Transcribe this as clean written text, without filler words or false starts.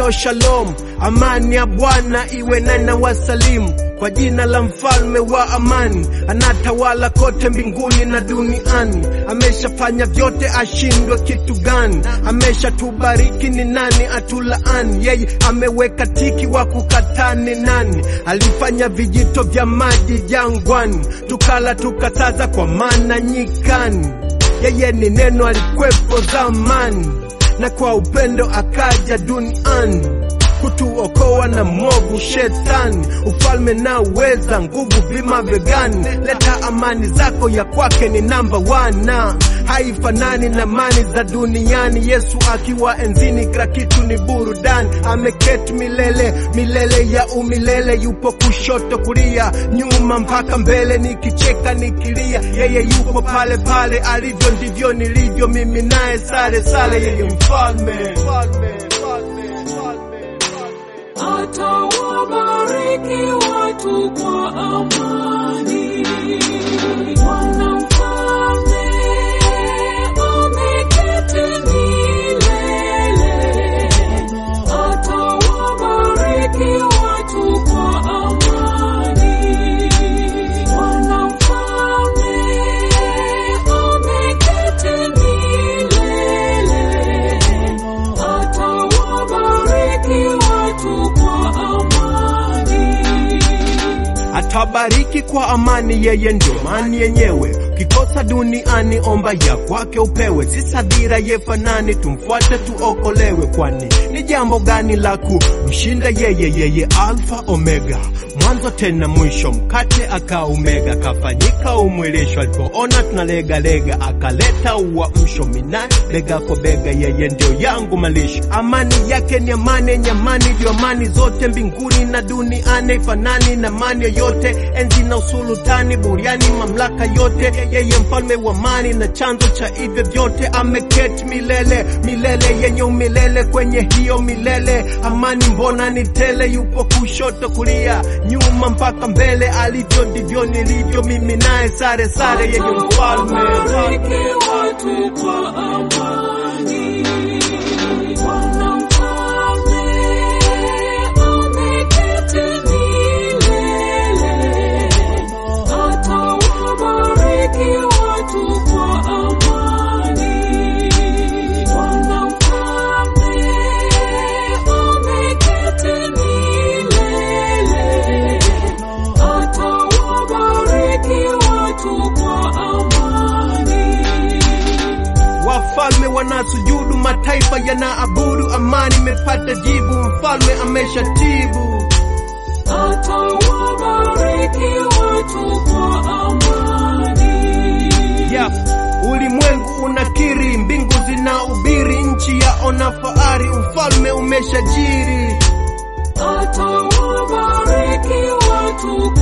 neno shalom, amani ya Bwana iwe na wasalimu. Kwa jina la mfalme wa amani, anatawala kote mbinguni na duniani. Ameshafanya vyote, ashindwe kitu gani? Ameshatubariki, ni nani atulaani? Yeye ameweka tiki, wa kukataa ni nani? Alifanya vijito vya maji jangwani, tukala tukasaza kwa mana nyikani. Yeye ni neno, alikwepo zamani, na kwa upendo akaja duniani kutuokoa na mwovu shetani. Ufalme na uweza, nguvu vima vegani. Leta amani zako, ya kwake ni number 1, haifanani na amani za duniani. Yesu akiwa enzini, kila kitu ni burudani. Ameketi milele, milele ya umilele. Yupo kushoto, kulia, nyuma mpaka mbele. Nikicheka nikilia, yeye yupo pale pale. Alivyo ndivyo nilivyo, mimi naye sare sare. Yeye mfalme. Atawabariki watu kwa amani. Bwana mfalme ameketi milele. Atawabariki watu kwa amani. Bwana mfalme ameketi milele. Atawabariki watu kwa amani. Atabariki kwa amani, yeye ndio amani yenyewe. Kikosa duniani, omba ya kwake upewe. Si sadira yefanani, tumfuate tuokolewe. Kwani ni jambo gani la kumshinda yeye? Yeye alfa omega, mwanzo tena mwisho. Mkate akaumega, kafanyika umwilisho. Alipoona tunalega lega, akaleta uamsho. Minani bega kwa bega, yeye ndio yangu malisho. Amani yake ni amani yenye amani, ndio amani zote mbinguni na duniani. Fanani na amani yoyote, enzi na usultani, buriani, mamlaka yote. Yeye mfalme wa amani na chanzo cha hivyo vyote. Ameketi milele, milele yenye umilele. Kwenye hiyo milele amani mbona ni tele. Yupo kushoto, kulia, nyuma mpaka mbele. Alivyo ndivyo nilivyo, mimi naye sare sare. Yeye mfalme. Atawabariki watu kwa amani. Bwana mfalme ameketi milele. Atawabariki watu kwa amani. Bwana mfalme ameketi milele. Atawabariki watu kwa amani. Wafalme wanasujudu, mataifa yanaabudu. Amani imepata jibu, mfalme ameshatibu. Atawabariki watu kwa amani. Ulimwengu unakiri, mbingu zinahubiri. Nchi yaona fahari, ufalme umeshajiri. Atawabariki watu